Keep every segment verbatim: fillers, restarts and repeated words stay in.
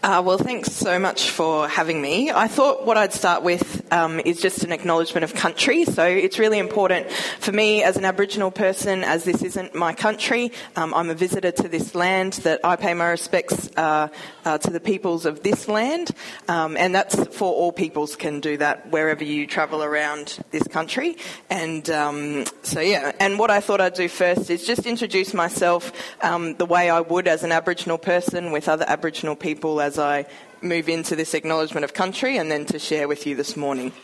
Uh, well, thanks so much for having me. I thought what I'd start with um, is just an acknowledgement of country. So it's really important for me as an Aboriginal person, as this isn't my country. Um, I'm a visitor to this land, that I pay my respects uh, uh, to the peoples of this land. Um, and that's for all peoples can do that wherever you travel around this country. And um, so, yeah, and what I thought I'd do first is just introduce myself um, the way I would as an Aboriginal person with other Aboriginal people as I move into this acknowledgement of country, and then to share with you this morning.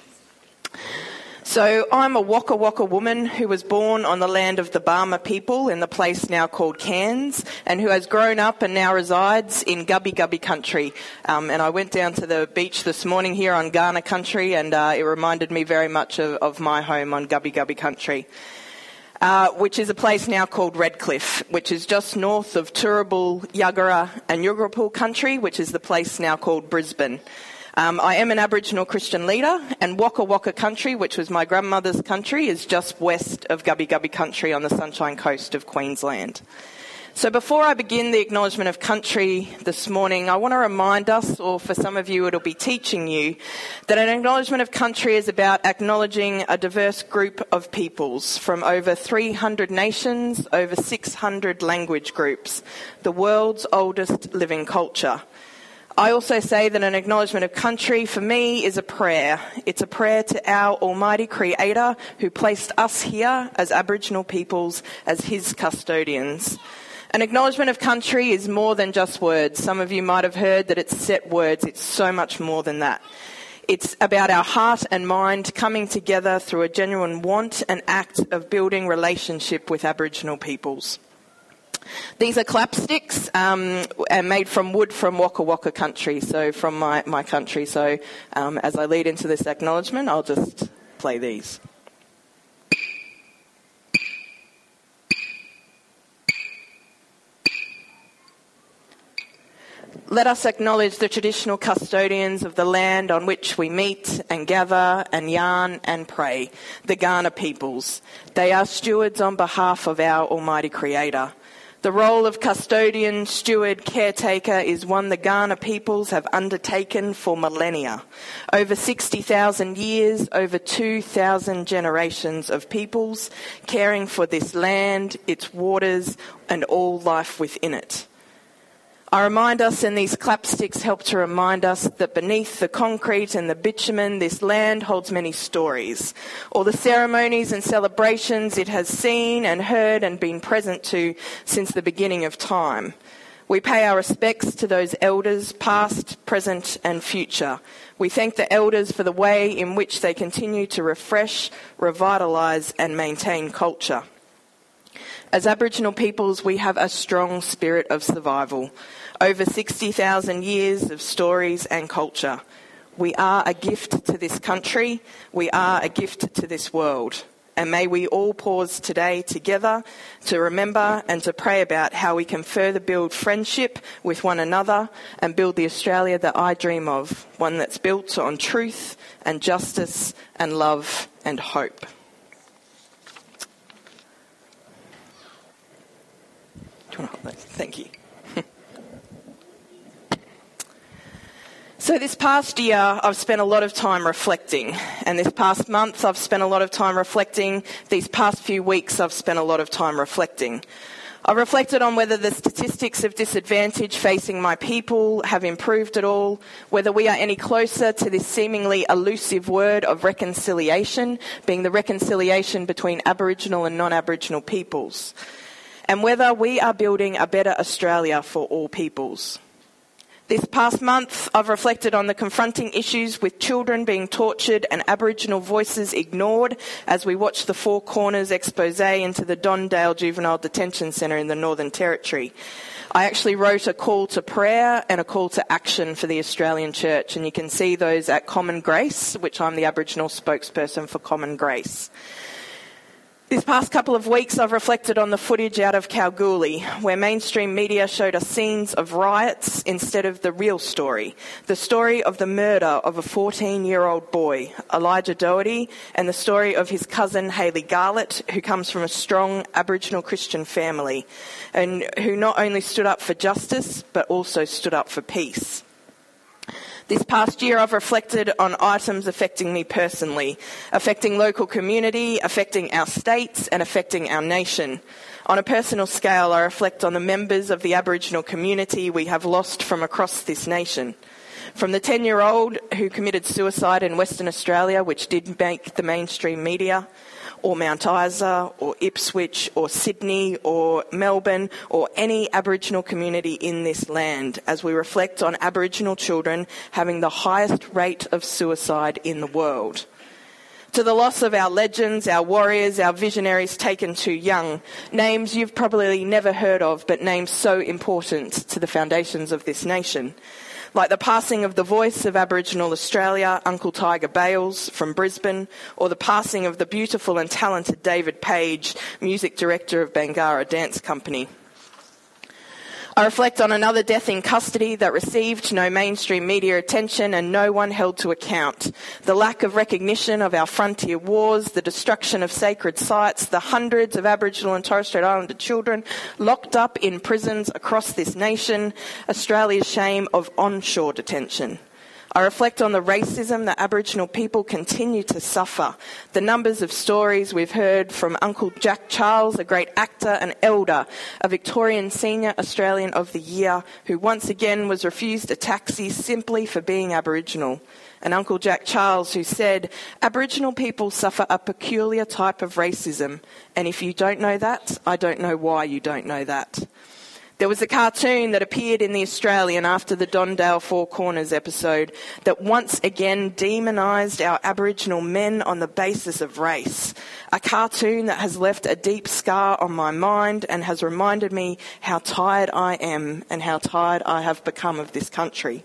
So I'm a Waka Waka woman who was born on the land of the Barma people in the place now called Cairns, and who has grown up and now resides in Gubbi Gubbi country. Um, and I went down to the beach this morning here on Kaurna country, and uh, it reminded me very much of, of my home on Gubbi Gubbi country. Uh, which is a place now called Redcliffe, which is just north of Turrbal, Yuggera and Yugarapool country, which is the place now called Brisbane. Um, I am an Aboriginal Christian leader, and Waka Waka country, which was my grandmother's country, is just west of Gubbi Gubbi country on the Sunshine Coast of Queensland. So before I begin the acknowledgement of country this morning, I want to remind us, or for some of you it'll be teaching you, that an acknowledgement of country is about acknowledging a diverse group of peoples from over three hundred nations, over six hundred language groups, the world's oldest living culture. I also say that an acknowledgement of country for me is a prayer. It's a prayer to our Almighty Creator who placed us here as Aboriginal peoples as His custodians. An acknowledgement of country is more than just words. Some of you might have heard that it's set words. It's so much more than that. It's about our heart and mind coming together through a genuine want and act of building relationship with Aboriginal peoples. These are clapsticks um, and made from wood from Waka Waka country, so from my, my country. So um, as I lead into this acknowledgement, I'll just play these. Let us acknowledge the traditional custodians of the land on which we meet and gather and yarn and pray, the Kaurna peoples. They are stewards on behalf of our Almighty Creator. The role of custodian, steward, caretaker is one the Kaurna peoples have undertaken for millennia. Over sixty thousand years, over two thousand generations of peoples, caring for this land, its waters, and all life within it. I remind us, and these clapsticks help to remind us, that beneath the concrete and the bitumen, this land holds many stories. All the ceremonies and celebrations it has seen and heard and been present to since the beginning of time. We pay our respects to those elders, past, present and future. We thank the elders for the way in which they continue to refresh, revitalise and maintain culture. As Aboriginal peoples, we have a strong spirit of survival. Over sixty thousand years of stories and culture. We are a gift to this country. We are a gift to this world. And may we all pause today together to remember and to pray about how we can further build friendship with one another and build the Australia that I dream of, one that's built on truth and justice and love and hope. Thank you. So this past year, I've spent a lot of time reflecting. And this past month, I've spent a lot of time reflecting. These past few weeks, I've spent a lot of time reflecting. I've reflected on whether the statistics of disadvantage facing my people have improved at all, whether we are any closer to this seemingly elusive word of reconciliation, being the reconciliation between Aboriginal and non-Aboriginal peoples, and whether we are building a better Australia for all peoples. This past month, I've reflected on the confronting issues with children being tortured and Aboriginal voices ignored as we watch the Four Corners expose into the Don Dale Juvenile Detention Centre in the Northern Territory. I actually wrote a call to prayer and a call to action for the Australian Church, and you can see those at Common Grace, which I'm the Aboriginal spokesperson for Common Grace. This past couple of weeks, I've reflected on the footage out of Kalgoorlie, where mainstream media showed us scenes of riots instead of the real story, the story of the murder of a fourteen-year-old boy, Elijah Doherty, and the story of his cousin, Hayley Garlett, who comes from a strong Aboriginal Christian family, and who not only stood up for justice, but also stood up for peace. This past year, I've reflected on items affecting me personally, affecting local community, affecting our states, and affecting our nation. On a personal scale, I reflect on the members of the Aboriginal community we have lost from across this nation. From the ten-year-old who committed suicide in Western Australia, which did make the mainstream media, or Mount Isa, or Ipswich, or Sydney, or Melbourne, or any Aboriginal community in this land, as we reflect on Aboriginal children having the highest rate of suicide in the world. To the loss of our legends, our warriors, our visionaries taken too young, names you've probably never heard of, but names so important to the foundations of this nation. Like the passing of the voice of Aboriginal Australia, Uncle Tiger Bales from Brisbane, or the passing of the beautiful and talented David Page, music director of Bangarra Dance Company. I reflect on another death in custody that received no mainstream media attention and no one held to account. The lack of recognition of our frontier wars, the destruction of sacred sites, the hundreds of Aboriginal and Torres Strait Islander children locked up in prisons across this nation, Australia's shame of onshore detention. I reflect on the racism that Aboriginal people continue to suffer, the numbers of stories we've heard from Uncle Jack Charles, a great actor and elder, a Victorian Senior Australian of the Year, who once again was refused a taxi simply for being Aboriginal. And Uncle Jack Charles, who said, "Aboriginal people suffer a peculiar type of racism, and if you don't know that, I don't know why you don't know that." There was a cartoon that appeared in The Australian after the Don Dale Four Corners episode that once again demonised our Aboriginal men on the basis of race. A cartoon that has left a deep scar on my mind and has reminded me how tired I am and how tired I have become of this country.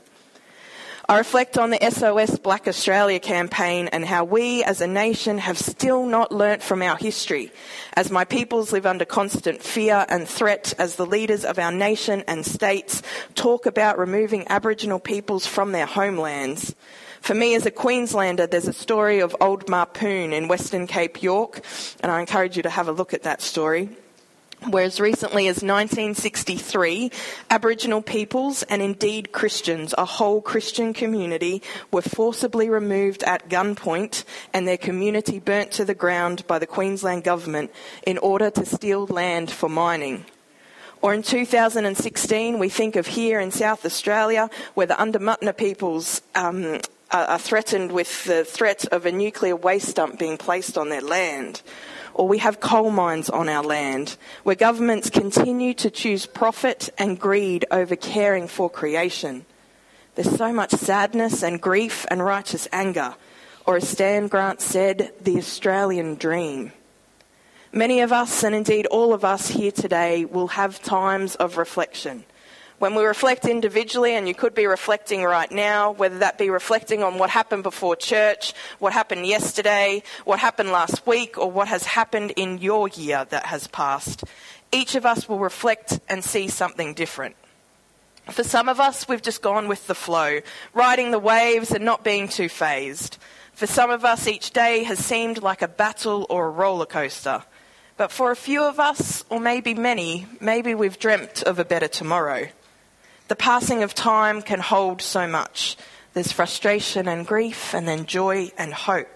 I reflect on the S O S Black Australia campaign and how we as a nation have still not learnt from our history, as my peoples live under constant fear and threat as the leaders of our nation and states talk about removing Aboriginal peoples from their homelands. For me as a Queenslander, there's a story of Old Marpoon in Western Cape York, and I encourage you to have a look at that story. Where as recently as nineteen sixty-three, Aboriginal peoples and indeed Christians, a whole Christian community, were forcibly removed at gunpoint and their community burnt to the ground by the Queensland government in order to steal land for mining. Or in two thousand sixteen, we think of here in South Australia, where the Undermutna peoples um, are, are threatened with the threat of a nuclear waste dump being placed on their land. Or we have coal mines on our land, where governments continue to choose profit and greed over caring for creation. There's so much sadness and grief and righteous anger, or as Stan Grant said, the Australian dream. Many of us, and indeed all of us here today, will have times of reflection. When we reflect individually, and you could be reflecting right now, whether that be reflecting on what happened before church, what happened yesterday, what happened last week, or what has happened in your year that has passed, each of us will reflect and see something different. For some of us, we've just gone with the flow, riding the waves and not being too fazed. For some of us, each day has seemed like a battle or a roller coaster. But for a few of us, or maybe many, maybe we've dreamt of a better tomorrow. The passing of time can hold so much. There's frustration and grief, and then joy and hope.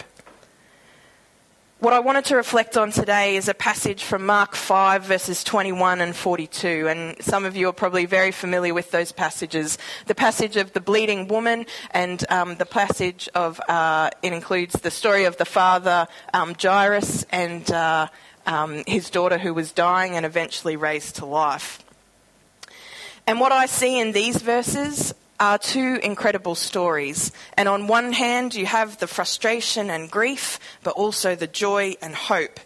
What I wanted to reflect on today is a passage from Mark five, verses twenty-one and forty-two, and some of you are probably very familiar with those passages. The passage of the bleeding woman, and um, the passage of, uh, it includes the story of the father, um, Jairus, and uh, um, his daughter who was dying and eventually raised to life. And what I see in these verses are two incredible stories. And on one hand, you have the frustration and grief, but also the joy and hope.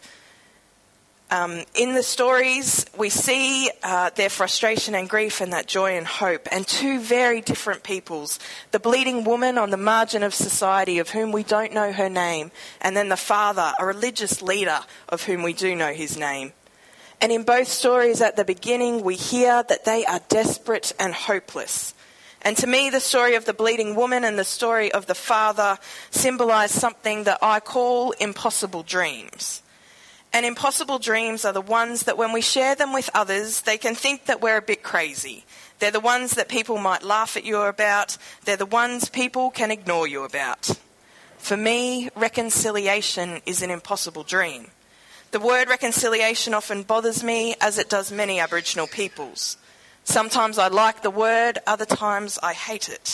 Um, in the stories, we see uh, their frustration and grief and that joy and hope. And two very different peoples. The bleeding woman on the margin of society of whom we don't know her name. And then the father, a religious leader of whom we do know his name. And in both stories at the beginning, we hear that they are desperate and hopeless. And to me, the story of the bleeding woman and the story of the father symbolise something that I call impossible dreams. And impossible dreams are the ones that when we share them with others, they can think that we're a bit crazy. They're the ones that people might laugh at you about. They're the ones people can ignore you about. For me, reconciliation is an impossible dream. The word reconciliation often bothers me, as it does many Aboriginal peoples. Sometimes I like the word, other times I hate it.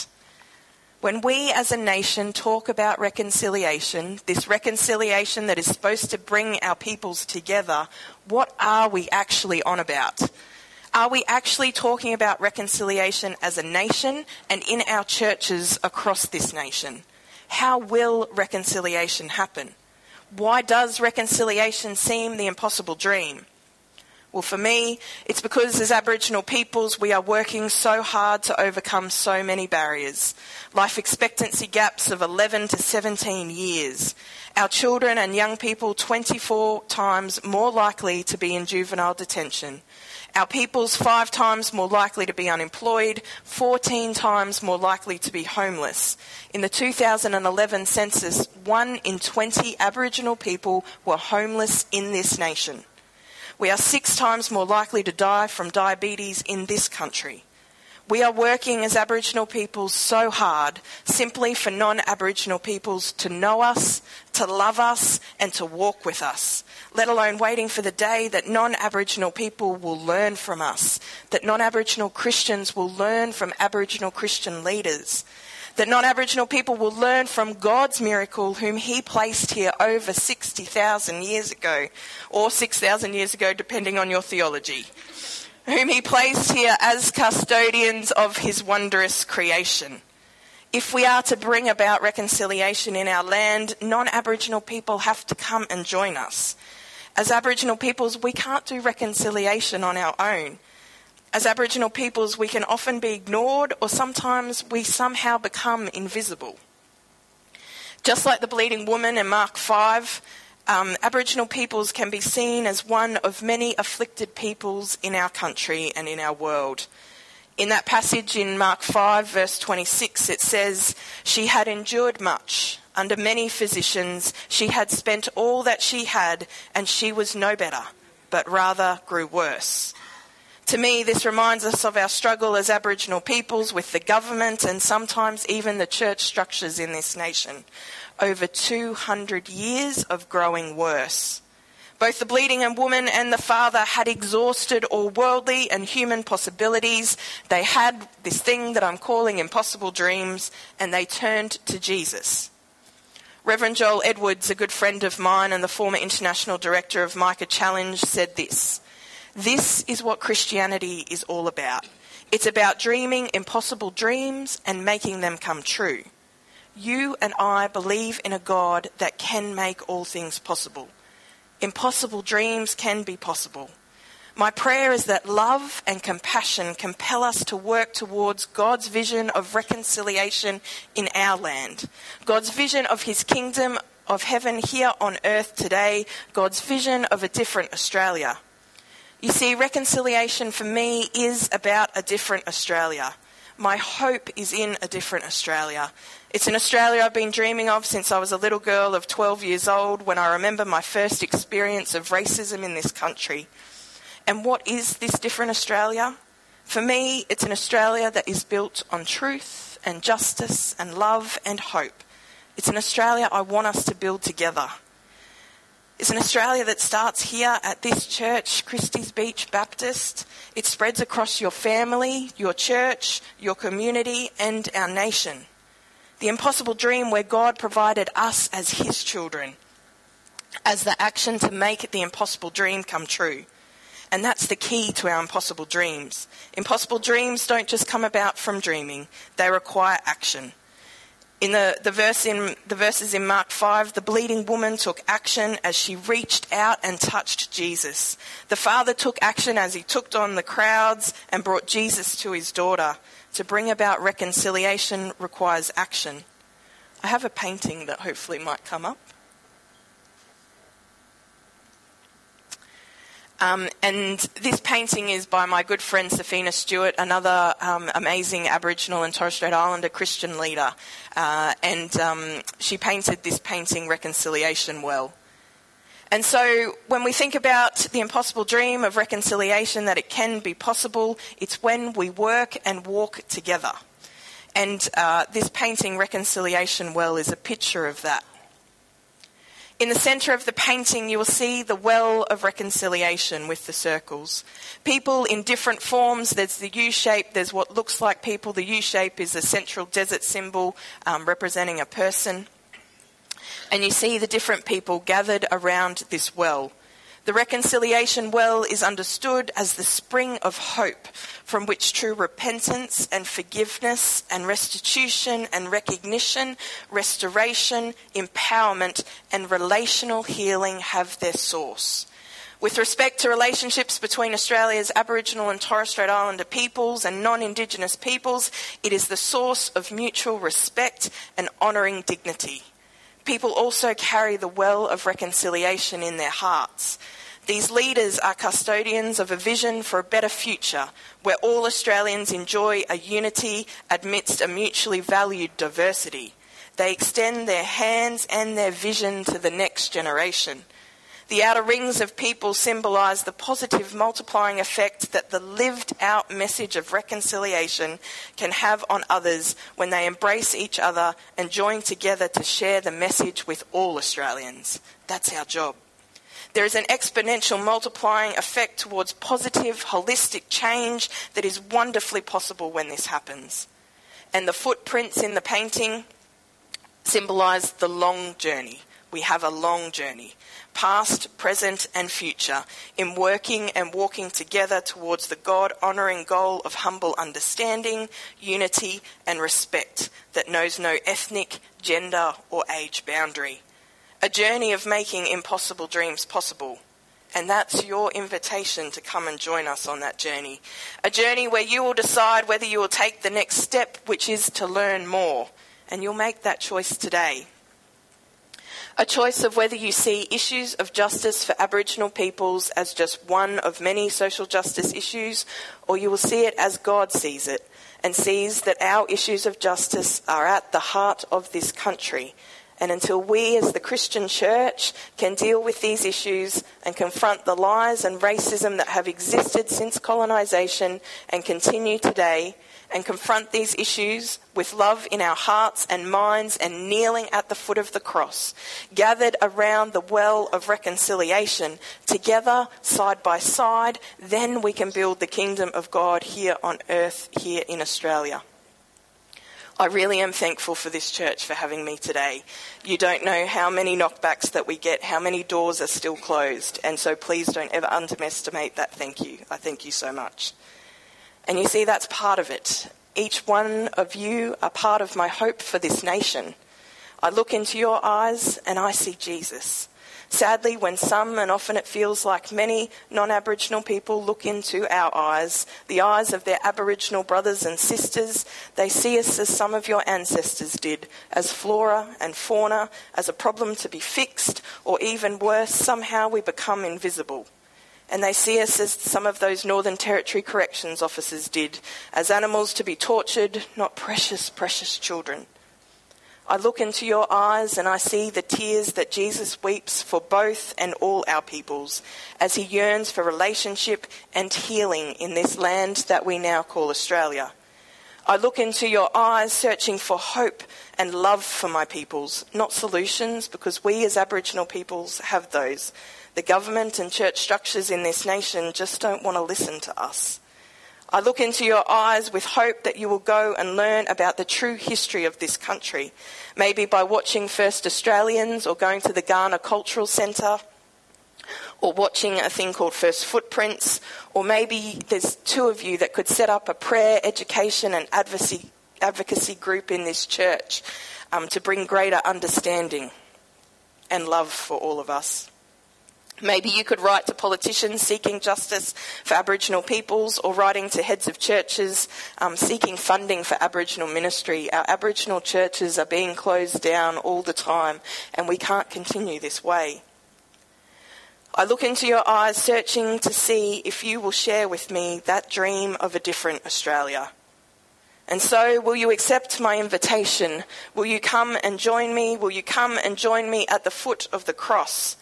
When we as a nation talk about reconciliation, this reconciliation that is supposed to bring our peoples together, what are we actually on about? Are we actually talking about reconciliation as a nation and in our churches across this nation? How will reconciliation happen? Why does reconciliation seem the impossible dream? Well, for me, it's because as Aboriginal peoples, we are working so hard to overcome so many barriers. Life expectancy gaps of eleven to seventeen years. Our children and young people twenty-four times more likely to be in juvenile detention. Our people's five times more likely to be unemployed, fourteen times more likely to be homeless. In the two thousand eleven census, one in twenty Aboriginal people were homeless in this nation. We are six times more likely to die from diabetes in this country. We are working as Aboriginal peoples so hard simply for non-Aboriginal peoples to know us, to love us and to walk with us, let alone waiting for the day that non-Aboriginal people will learn from us, that non-Aboriginal Christians will learn from Aboriginal Christian leaders, that non-Aboriginal people will learn from God's miracle whom he placed here over sixty thousand years ago, or six thousand years ago depending on your theology, whom he placed here as custodians of his wondrous creation. If we are to bring about reconciliation in our land, non-Aboriginal people have to come and join us. As Aboriginal peoples, we can't do reconciliation on our own. As Aboriginal peoples, we can often be ignored, or sometimes we somehow become invisible. Just like the bleeding woman in Mark five, um, Aboriginal peoples can be seen as one of many afflicted peoples in our country and in our world. In that passage in Mark five, verse twenty-six, it says, "She had endured much. Under many physicians, she had spent all that she had, and she was no better, but rather grew worse." To me, this reminds us of our struggle as Aboriginal peoples with the government and sometimes even the church structures in this nation. Over two hundred years of growing worse. Both the bleeding woman and the father had exhausted all worldly and human possibilities. They had this thing that I'm calling impossible dreams, and they turned to Jesus. Reverend Joel Edwards, a good friend of mine and the former international director of Micah Challenge, said this: "This is what Christianity is all about. It's about dreaming impossible dreams and making them come true. You and I believe in a God that can make all things possible. Impossible dreams can be possible. My prayer is that love and compassion compel us to work towards God's vision of reconciliation in our land, God's vision of his kingdom of heaven here on earth today, God's vision of a different Australia." You see, reconciliation for me is about a different Australia. My hope is in a different Australia. It's an Australia I've been dreaming of since I was a little girl of twelve years old, when I remember my first experience of racism in this country. And what is this different Australia? For me, it's an Australia that is built on truth and justice and love and hope. It's an Australia I want us to build together. It's an Australia that starts here at this church, Christie's Beach Baptist. It spreads across your family, your church, your community, and our nation. The impossible dream where God provided us as his children as the action to make the impossible dream come true. And that's the key to our impossible dreams. Impossible dreams don't just come about from dreaming. They require action. In the, the, verse in, the verses in Mark five, the bleeding woman took action as she reached out and touched Jesus. The father took action as he took on the crowds and brought Jesus to his daughter. To bring about reconciliation requires action. I have a painting that hopefully might come up. Um, and this painting is by my good friend Safina Stewart, another um, amazing Aboriginal and Torres Strait Islander Christian leader. Uh, and um, she painted this painting, Reconciliation, well. And so when we think about the impossible dream of reconciliation, that it can be possible, it's when we work and walk together. And uh, this painting, Reconciliation Well, is a picture of that. In the centre of the painting, you will see the well of reconciliation with the circles. People in different forms. There's the U-shape. There's what looks like people. The U-shape is a central desert symbol um, representing a person. And you see the different people gathered around this well. The reconciliation well is understood as the spring of hope from which true repentance and forgiveness and restitution and recognition, restoration, empowerment and relational healing have their source. With respect to relationships between Australia's Aboriginal and Torres Strait Islander peoples and non-Indigenous peoples, it is the source of mutual respect and honouring dignity. People also carry the well of reconciliation in their hearts. These leaders are custodians of a vision for a better future where all Australians enjoy a unity amidst a mutually valued diversity. They extend their hands and their vision to the next generation. The outer rings of people symbolise the positive multiplying effect that the lived out message of reconciliation can have on others when they embrace each other and join together to share the message with all Australians. That's our job. There is an exponential multiplying effect towards positive, holistic change that is wonderfully possible when this happens. And the footprints in the painting symbolise the long journey. We have a long journey, past, present and future, in working and walking together towards the God-honouring goal of humble understanding, unity and respect that knows no ethnic, gender or age boundary. A journey of making impossible dreams possible. And that's your invitation to come and join us on that journey. A journey where you will decide whether you will take the next step, which is to learn more. And you'll make that choice today. A choice of whether you see issues of justice for Aboriginal peoples as just one of many social justice issues, or you will see it as God sees it, and sees that our issues of justice are at the heart of this country. And until we as the Christian church can deal with these issues and confront the lies and racism that have existed since colonisation and continue today, and confront these issues with love in our hearts and minds and kneeling at the foot of the cross, gathered around the well of reconciliation, together, side by side, then we can build the kingdom of God here on earth, here in Australia. I really am thankful for this church for having me today. You don't know how many knockbacks that we get, how many doors are still closed, and so please don't ever underestimate that thank you. I thank you so much. And you see, that's part of it. Each one of you are part of my hope for this nation. I look into your eyes and I see Jesus. Sadly, when some, and often it feels like many, non-Aboriginal people look into our eyes, the eyes of their Aboriginal brothers and sisters, they see us as some of your ancestors did, as flora and fauna, as a problem to be fixed, or even worse, somehow we become invisible. And they see us as some of those Northern Territory corrections officers did, as animals to be tortured, not precious, precious children. I look into your eyes and I see the tears that Jesus weeps for both and all our peoples as he yearns for relationship and healing in this land that we now call Australia. I look into your eyes searching for hope and love for my peoples, not solutions, because we as Aboriginal peoples have those. The government and church structures in this nation just don't want to listen to us. I look into your eyes with hope that you will go and learn about the true history of this country, maybe by watching First Australians or going to the Ghana Cultural Centre, or watching a thing called First Footprints, or maybe there's two of you that could set up a prayer, education and advocacy, advocacy group in this church um, to bring greater understanding and love for all of us. Maybe you could write to politicians seeking justice for Aboriginal peoples, or writing to heads of churches um, seeking funding for Aboriginal ministry. Our Aboriginal churches are being closed down all the time, and we can't continue this way. I look into your eyes searching to see if you will share with me that dream of a different Australia. And so, will you accept my invitation? Will you come and join me? Will you come and join me at the foot of the cross?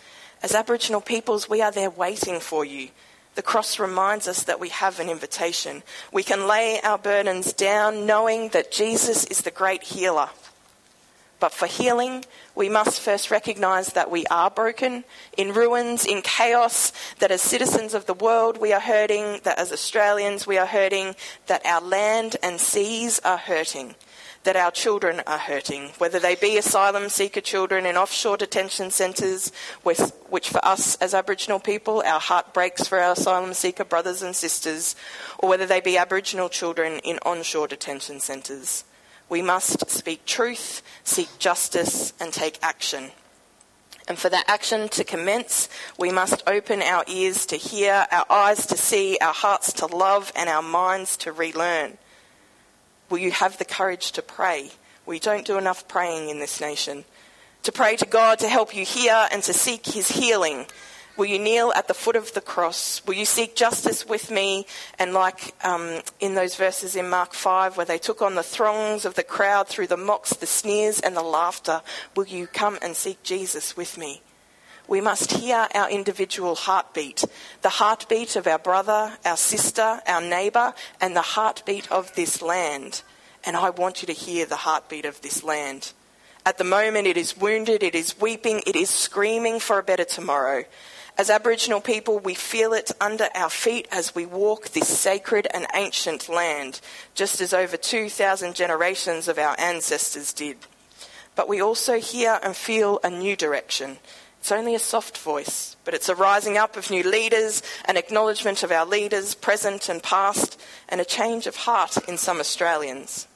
As Aboriginal peoples, we are there waiting for you. The cross reminds us that we have an invitation. We can lay our burdens down knowing that Jesus is the great healer. But for healing, we must first recognise that we are broken, in ruins, in chaos, that as citizens of the world we are hurting, that as Australians we are hurting, that our land and seas are hurting, that our children are hurting, whether they be asylum seeker children in offshore detention centres, which for us as Aboriginal people, our heart breaks for our asylum seeker brothers and sisters, or whether they be Aboriginal children in onshore detention centres. We must speak truth, seek justice, and take action. And for that action to commence, we must open our ears to hear, our eyes to see, our hearts to love, and our minds to relearn. Will you have the courage to pray? We don't do enough praying in this nation. To pray to God to help you hear and to seek his healing. Will you kneel at the foot of the cross? Will you seek justice with me? And like um, in those verses in Mark five where they took on the throngs of the crowd through the mocks, the sneers and the laughter, will you come and seek Jesus with me? We must hear our individual heartbeat, the heartbeat of our brother, our sister, our neighbour, and the heartbeat of this land. And I want you to hear the heartbeat of this land. At the moment it is wounded, it is weeping, it is screaming for a better tomorrow. As Aboriginal people, we feel it under our feet as we walk this sacred and ancient land, just as over two thousand generations of our ancestors did. But we also hear and feel a new direction. It's only a soft voice, but it's a rising up of new leaders, an acknowledgement of our leaders, present and past, and a change of heart in some Australians.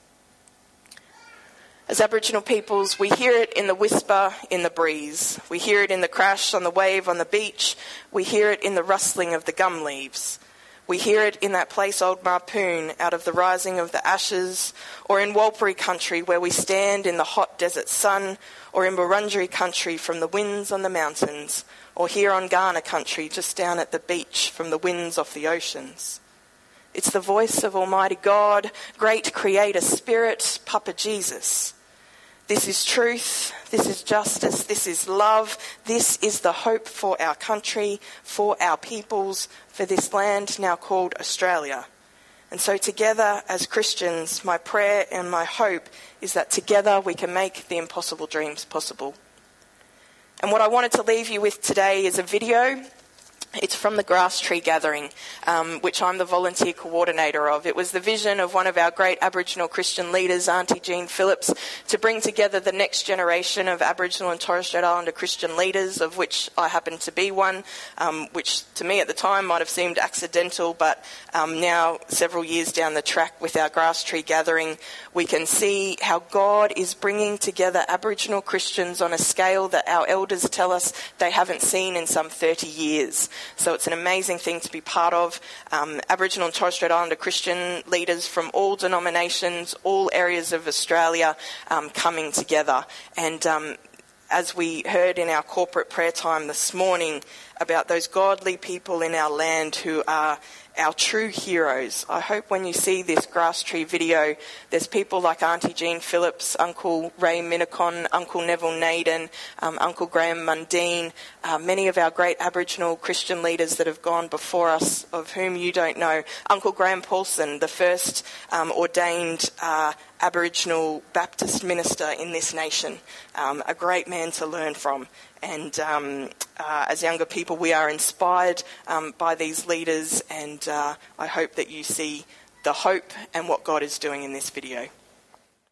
As Aboriginal peoples, we hear it in the whisper, in the breeze. We hear it in the crash on the wave on the beach. We hear it in the rustling of the gum leaves. We hear it in that place old Marpoon out of the rising of the ashes, or in Warlpiri country where we stand in the hot desert sun, or in Wurundjeri country from the winds on the mountains, or here on Kaurna country just down at the beach from the winds off the oceans. It's the voice of Almighty God, great Creator Spirit, Papa Jesus. This is truth, this is justice, this is love, this is the hope for our country, for our peoples, for this land now called Australia. And so together as Christians, my prayer and my hope is that together we can make the impossible dreams possible. And what I wanted to leave you with today is a video. It's from the Grass Tree Gathering, um, which I'm the volunteer coordinator of. It was the vision of one of our great Aboriginal Christian leaders, Auntie Jean Phillips, to bring together the next generation of Aboriginal and Torres Strait Islander Christian leaders, of which I happen to be one, um, which to me at the time might have seemed accidental, but um, now, several years down the track with our Grass Tree Gathering, we can see how God is bringing together Aboriginal Christians on a scale that our elders tell us they haven't seen in some thirty years. So it's an amazing thing to be part of. Um, Aboriginal and Torres Strait Islander Christian leaders from all denominations, all areas of Australia um, coming together. And um, as we heard in our corporate prayer time this morning about those godly people in our land who are our true heroes. I hope when you see this Grass Tree video, there's people like Auntie Jean Phillips, Uncle Ray Minnicon, Uncle Neville Naden, um, Uncle Graham Mundine, uh, many of our great Aboriginal Christian leaders that have gone before us, of whom you don't know. Uncle Graham Paulson, the first um, ordained uh, Aboriginal Baptist minister in this nation, um, a great man to learn from. And um, uh, as younger people, we are inspired um, by these leaders, and uh, I hope that you see the hope and what God is doing in this video.